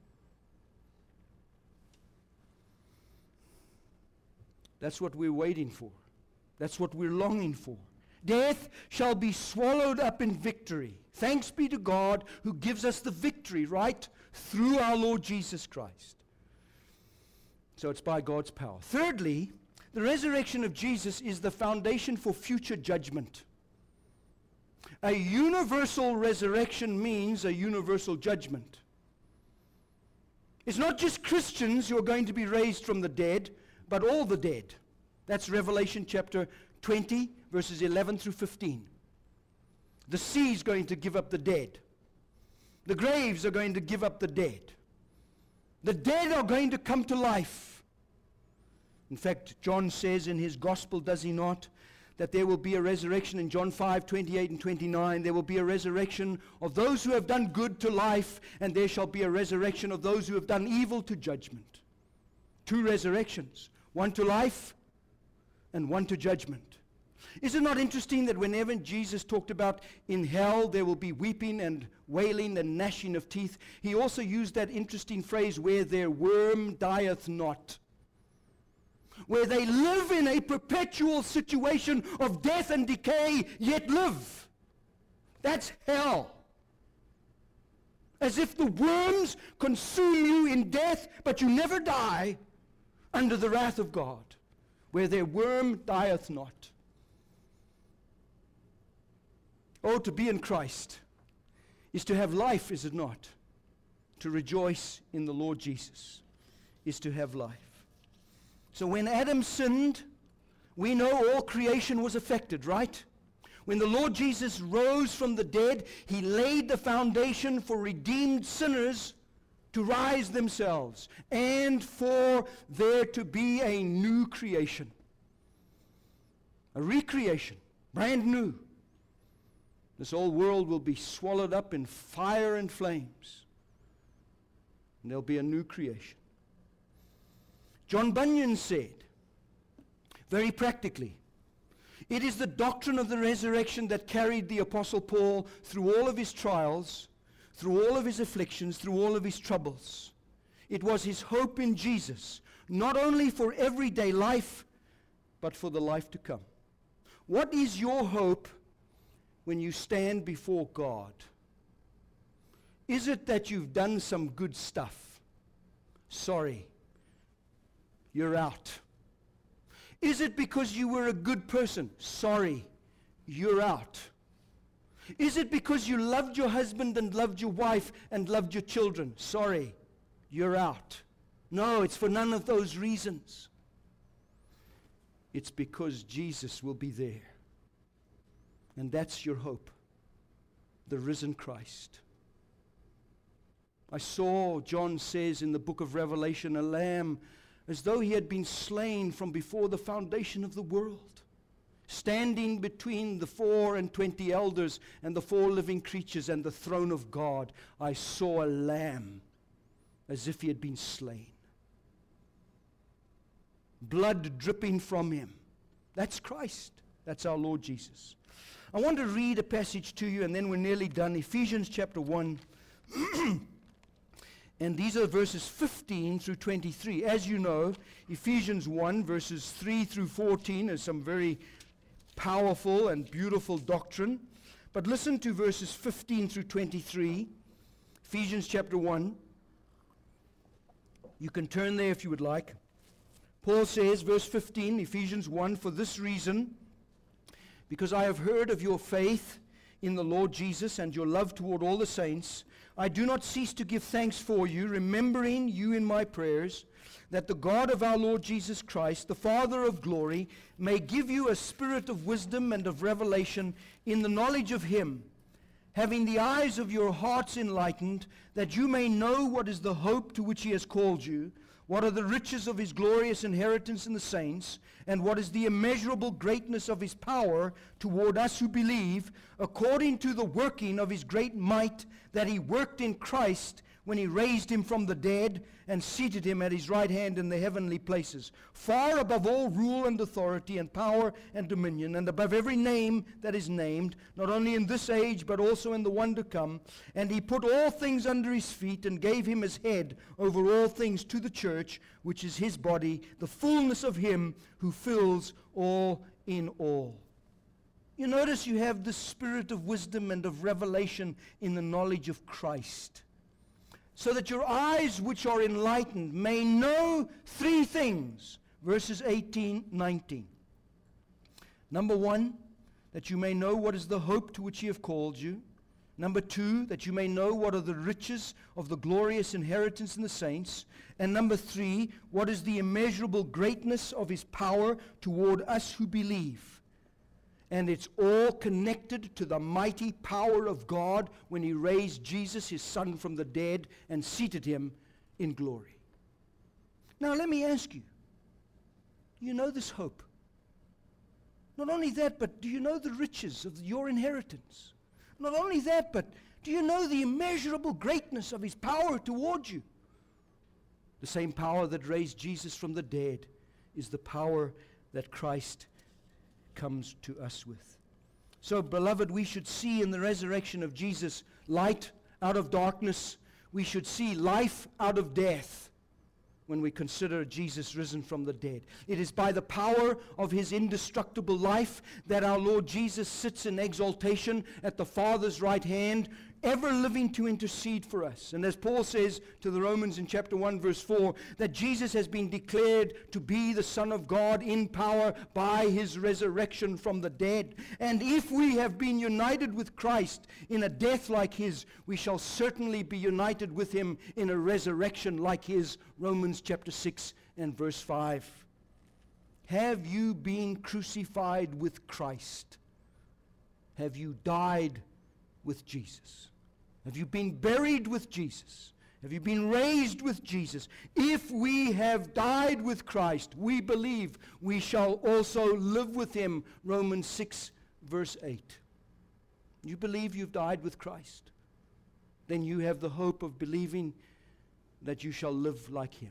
That's what we're waiting for. That's what we're longing for. Death shall be swallowed up in victory. Thanks be to God who gives us the victory, right? Through our Lord Jesus Christ. So it's by God's power. Thirdly, the resurrection of Jesus is the foundation for future judgment. A universal resurrection means a universal judgment. It's not just Christians who are going to be raised from the dead, but all the dead. That's Revelation chapter twenty, verses eleven through fifteen. The sea is going to give up the dead. The graves are going to give up the dead. The dead are going to come to life. In fact, John says in his gospel, does he not, that there will be a resurrection in John five, twenty-eight and twenty-nine. There will be a resurrection of those who have done good to life, and there shall be a resurrection of those who have done evil to judgment. Two resurrections, one to life and one to judgment. Is it not interesting that whenever Jesus talked about in hell there will be weeping and wailing and gnashing of teeth, he also used that interesting phrase, where their worm dieth not. Where they live in a perpetual situation of death and decay, yet live. That's hell. As if the worms consume you in death, but you never die under the wrath of God. Where their worm dieth not. Oh, to be in Christ is to have life, is it not? To rejoice in the Lord Jesus is to have life. So when Adam sinned, we know all creation was affected, right? When the Lord Jesus rose from the dead, he laid the foundation for redeemed sinners to rise themselves and for there to be a new creation. A recreation, brand new. This old world will be swallowed up in fire and flames. And there'll be a new creation. John Bunyan said, very practically, it is the doctrine of the resurrection that carried the Apostle Paul through all of his trials, through all of his afflictions, through all of his troubles. It was his hope in Jesus, not only for everyday life, but for the life to come. What is your hope when you stand before God? Is it that you've done some good stuff? Sorry, you're out. Is it because you were a good person? Sorry, you're out. Is it because you loved your husband and loved your wife and loved your children? Sorry, you're out. No, it's for none of those reasons. It's because Jesus will be there. And that's your hope, the risen Christ. I saw, John says in the book of Revelation, a lamb as though he had been slain from before the foundation of the world. Standing between the four and twenty elders and the four living creatures and the throne of God, I saw a lamb as if he had been slain. Blood dripping from him. That's Christ. That's our Lord Jesus. I want to read a passage to you and then we're nearly done. Ephesians chapter one. And these are verses fifteen through twenty-three. As you know, Ephesians one, verses three through fourteen is some very powerful and beautiful doctrine. But listen to verses fifteen through twenty-three. Ephesians chapter one. You can turn there if you would like. Paul says, verse fifteen, Ephesians one, for this reason, because I have heard of your faith in the Lord Jesus and your love toward all the saints, I do not cease to give thanks for you, remembering you in my prayers, that the God of our Lord Jesus Christ, the Father of glory, may give you a spirit of wisdom and of revelation in the knowledge of him, having the eyes of your hearts enlightened, that you may know what is the hope to which he has called you, What are the riches of his glorious inheritance in the saints? And what is the immeasurable greatness of his power toward us who believe, according to the working of his great might that he worked in Christ when he raised him from the dead and seated him at his right hand in the heavenly places, far above all rule and authority and power and dominion, and above every name that is named, not only in this age, but also in the one to come. And he put all things under his feet and gave him as head over all things to the church, which is his body, the fullness of him who fills all in all. You notice you have the spirit of wisdom and of revelation in the knowledge of Christ, so that your eyes which are enlightened may know three things. Verses eighteen, nineteen. Number one, that you may know what is the hope to which he hath called you. Number two, that you may know what are the riches of the glorious inheritance in the saints. And number three, what is the immeasurable greatness of his power toward us who believe. And it's all connected to the mighty power of God when he raised Jesus, his son, from the dead and seated him in glory. Now let me ask you, do you know this hope? Not only that, but do you know the riches of your inheritance? Not only that, but do you know the immeasurable greatness of his power toward you? The same power that raised Jesus from the dead is the power that Christ comes to us with. So, beloved, we should see in the resurrection of Jesus light out of darkness. We should see life out of death when we consider Jesus risen from the dead. It is by the power of his indestructible life that our Lord Jesus sits in exaltation at the Father's right hand, ever living to intercede for us. And as Paul says to the Romans in chapter one verse four, that Jesus has been declared to be the Son of God in power by his resurrection from the dead. And if we have been united with Christ in a death like his, we shall certainly be united with him in a resurrection like his. Romans chapter six and verse five. Have you been crucified with Christ? Have you died with Jesus? Have you been buried with Jesus? Have you been raised with Jesus? If we have died with Christ, we believe we shall also live with him. Romans six verse eight. You believe you've died with Christ? Then you have the hope of believing that you shall live like him.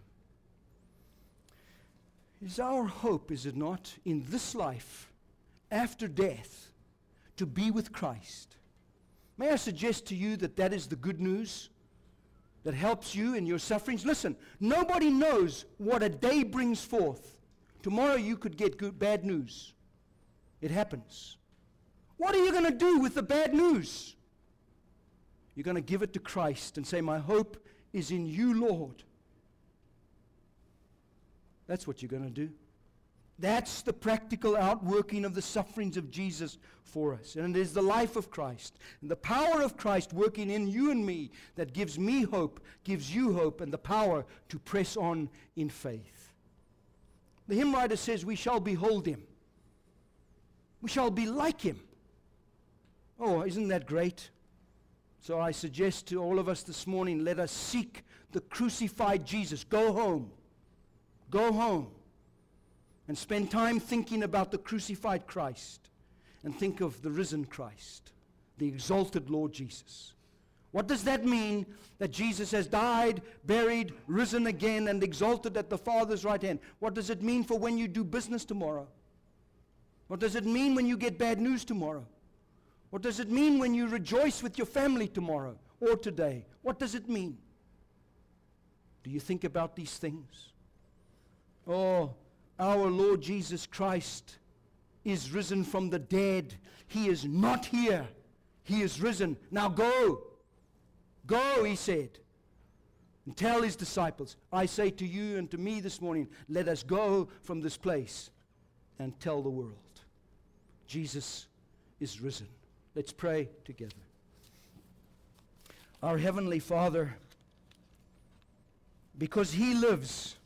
It is our hope, is it not, in this life, after death, to be with Christ. May I suggest to you that that is the good news that helps you in your sufferings? Listen, nobody knows what a day brings forth. Tomorrow you could get good, bad news. It happens. What are you going to do with the bad news? You're going to give it to Christ and say, my hope is in you, Lord. That's what you're going to do. That's the practical outworking of the sufferings of Jesus for us. And it is the life of Christ and the power of Christ working in you and me that gives me hope, gives you hope, and the power to press on in faith. The hymn writer says, we shall behold him. We shall be like him. Oh, isn't that great? So I suggest to all of us this morning, let us seek the crucified Jesus. Go home. Go home. And spend time thinking about the crucified Christ. And think of the risen Christ, the exalted Lord Jesus. What does that mean, that Jesus has died, buried, risen again, and exalted at the Father's right hand? What does it mean for when you do business tomorrow? What does it mean when you get bad news tomorrow? What does it mean when you rejoice with your family tomorrow or today? What does it mean? Do you think about these things? Oh, our Lord Jesus Christ is risen from the dead. He is not here. He is risen. Now go. Go, he said. And tell his disciples, I say to you and to me this morning, let us go from this place and tell the world. Jesus is risen. Let's pray together. Our Heavenly Father, because he lives,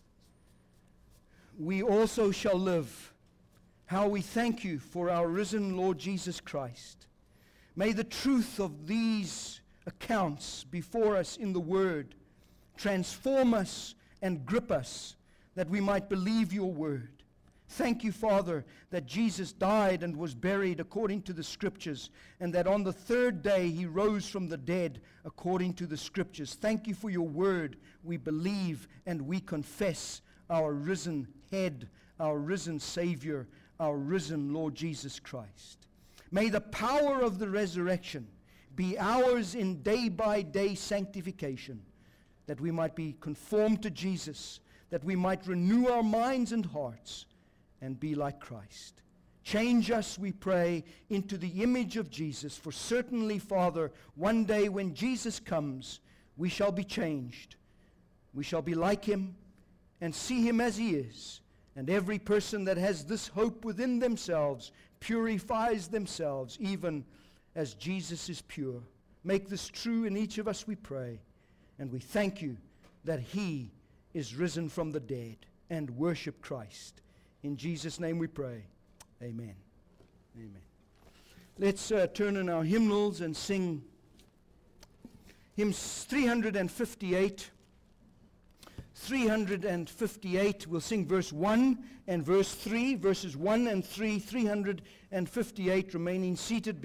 we also shall live. How we thank you for our risen Lord Jesus Christ. May the truth of these accounts before us in the Word transform us and grip us, that we might believe your word. Thank you, Father, that Jesus died and was buried according to the Scriptures, and that on the third day he rose from the dead according to the Scriptures. Thank you for your word. We believe and we confess our risen head, our risen Savior, our risen Lord Jesus Christ. May the power of the resurrection be ours in day-by-day sanctification, that we might be conformed to Jesus, that we might renew our minds and hearts, and be like Christ. Change us, we pray, into the image of Jesus. For certainly, Father, one day when Jesus comes, we shall be changed. We shall be like him and see him as he is. And every person that has this hope within themselves purifies themselves, even as Jesus is pure. Make this true in each of us, we pray. And we thank you that he is risen from the dead, and worship Christ. In Jesus' name we pray. Amen. Amen. Let's uh, turn in our hymnals and sing hymns three hundred fifty-eight. three hundred fifty-eight, we'll sing verse one and verse three, verses one and three, three hundred fifty-eight, remaining seated.